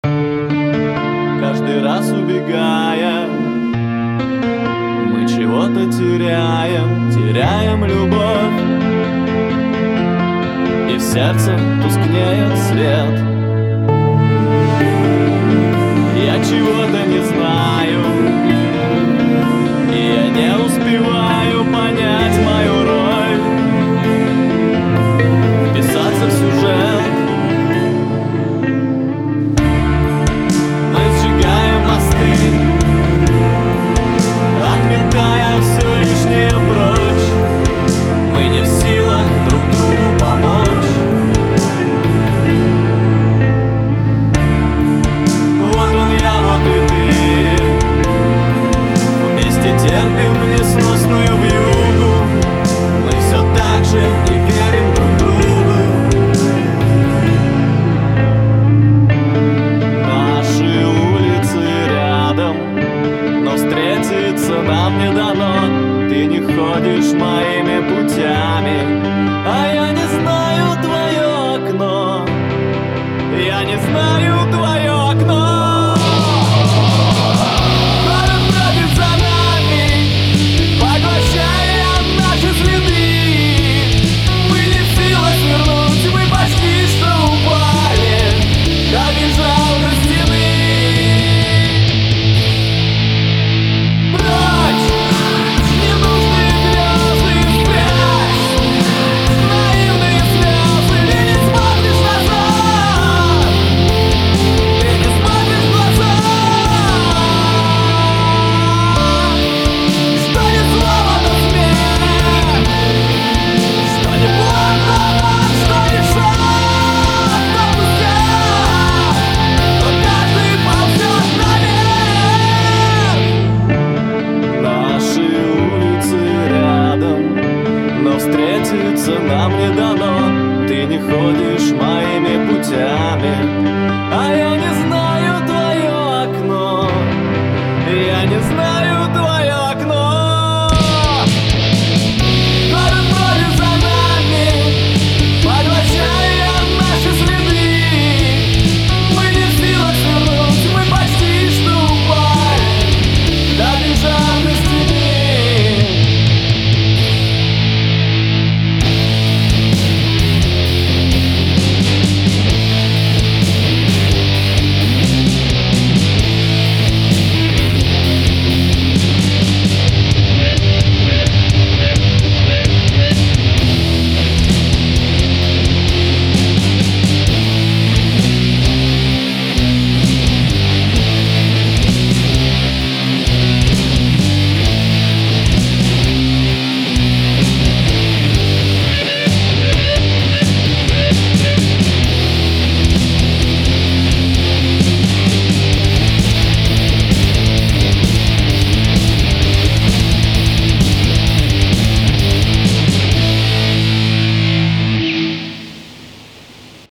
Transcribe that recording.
Каждый раз убегая, мы чего-то теряем, теряем любовь, и в сердце тускнеет свет. Я чего-то не знаю, и я не успеваю понять мою роль, вписаться в сюжет. Мы сжигаем мосты, отметая все лишнее прочь. Мы не в силах друг другу помочь. Вот он я, вот и ты, вместе терпим несносную вьюгу. Мы все так же не верим друг другу. Наши улицы рядом, но встретиться нам не дано. Ты не ходишь моими путями, а я не знаю твое окно. Я не знаю твое